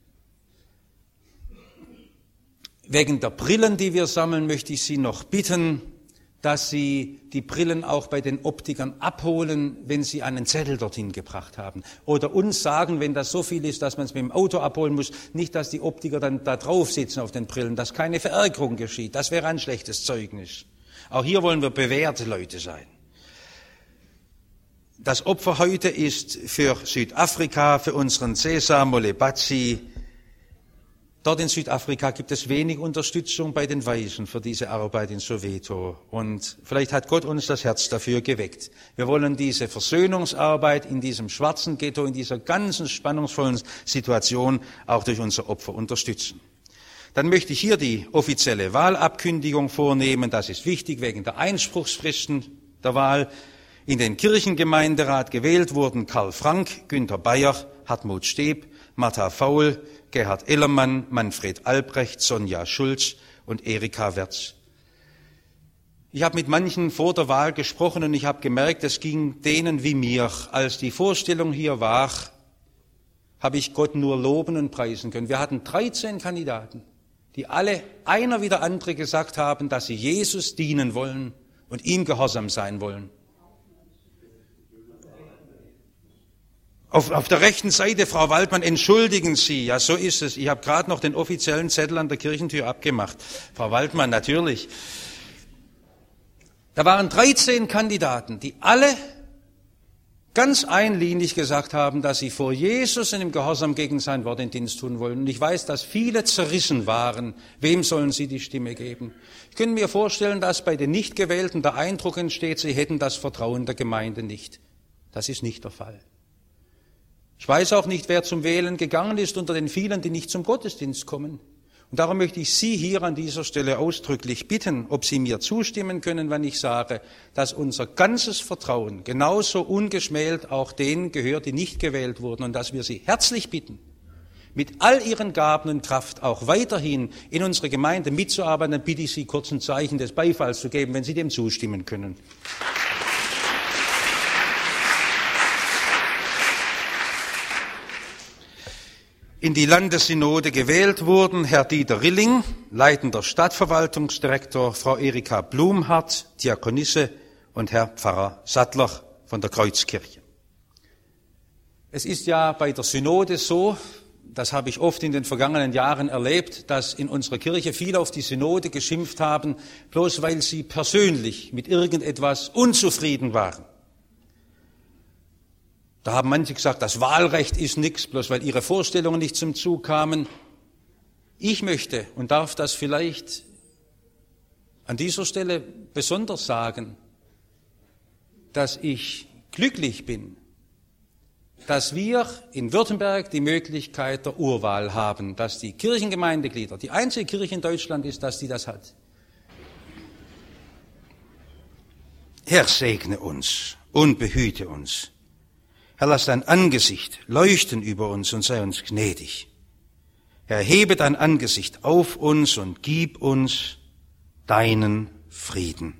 Wegen der Brillen, die wir sammeln, möchte ich Sie noch bitten, dass Sie die Brillen auch bei den Optikern abholen, wenn Sie einen Zettel dorthin gebracht haben. Oder uns sagen, wenn das so viel ist, dass man es mit dem Auto abholen muss, nicht, dass die Optiker dann da drauf sitzen auf den Brillen, dass keine Verärgerung geschieht. Das wäre ein schlechtes Zeugnis. Auch hier wollen wir bewährte Leute sein. Das Opfer heute ist für Südafrika, für unseren Cesar Molebatsi, Dort in Südafrika gibt es wenig Unterstützung bei den Waisen für diese Arbeit in Soweto. Und vielleicht hat Gott uns das Herz dafür geweckt. Wir wollen diese Versöhnungsarbeit in diesem schwarzen Ghetto, in dieser ganzen spannungsvollen Situation auch durch unser Opfer unterstützen. Dann möchte ich hier die offizielle Wahlabkündigung vornehmen. Das ist wichtig wegen der Einspruchsfristen der Wahl. In den Kirchengemeinderat gewählt wurden Karl Frank, Günter Bayer, Hartmut Steb, Martha Faul, Gerhard Ellermann, Manfred Albrecht, Sonja Schulz und Erika Wertz. Ich habe mit manchen vor der Wahl gesprochen und ich habe gemerkt, es ging denen wie mir. Als die Vorstellung hier war, habe ich Gott nur loben und preisen können. Wir hatten dreizehn Kandidaten, die alle, einer wie der andere, gesagt haben, dass sie Jesus dienen wollen und ihm gehorsam sein wollen. Auf, auf der rechten Seite, Frau Waldmann, entschuldigen Sie, ja, so ist es. Ich habe gerade noch den offiziellen Zettel an der Kirchentür abgemacht. Frau Waldmann, natürlich. Da waren dreizehn Kandidaten, die alle ganz einlinig gesagt haben, dass sie vor Jesus und im Gehorsam gegen sein Wort den Dienst tun wollen. Und ich weiß, dass viele zerrissen waren. Wem sollen sie die Stimme geben? Ich könnte mir vorstellen, dass bei den Nichtgewählten der Eindruck entsteht, sie hätten das Vertrauen der Gemeinde nicht. Das ist nicht der Fall. Ich weiß auch nicht, wer zum Wählen gegangen ist unter den vielen, die nicht zum Gottesdienst kommen. Und darum möchte ich Sie hier an dieser Stelle ausdrücklich bitten, ob Sie mir zustimmen können, wenn ich sage, dass unser ganzes Vertrauen genauso ungeschmält auch denen gehört, die nicht gewählt wurden, und dass wir Sie herzlich bitten, mit all Ihren Gaben und Kraft auch weiterhin in unsere Gemeinde mitzuarbeiten. Dann bitte ich Sie, kurz ein Zeichen des Beifalls zu geben, wenn Sie dem zustimmen können. In die Landessynode gewählt wurden Herr Dieter Rilling, leitender Stadtverwaltungsdirektor, Frau Erika Blumhardt, Diakonisse, und Herr Pfarrer Sattler von der Kreuzkirche. Es ist ja bei der Synode so, das habe ich oft in den vergangenen Jahren erlebt, dass in unserer Kirche viele auf die Synode geschimpft haben, bloß weil sie persönlich mit irgendetwas unzufrieden waren. Da haben manche gesagt, das Wahlrecht ist nichts, bloß weil ihre Vorstellungen nicht zum Zug kamen. Ich möchte und darf das vielleicht an dieser Stelle besonders sagen, dass ich glücklich bin, dass wir in Württemberg die Möglichkeit der Urwahl haben, dass die Kirchengemeindeglieder, die einzige Kirche in Deutschland ist, dass die das hat. Herr, segne uns und behüte uns. Herr, lass dein Angesicht leuchten über uns und sei uns gnädig. Herr, hebe dein Angesicht auf uns und gib uns deinen Frieden.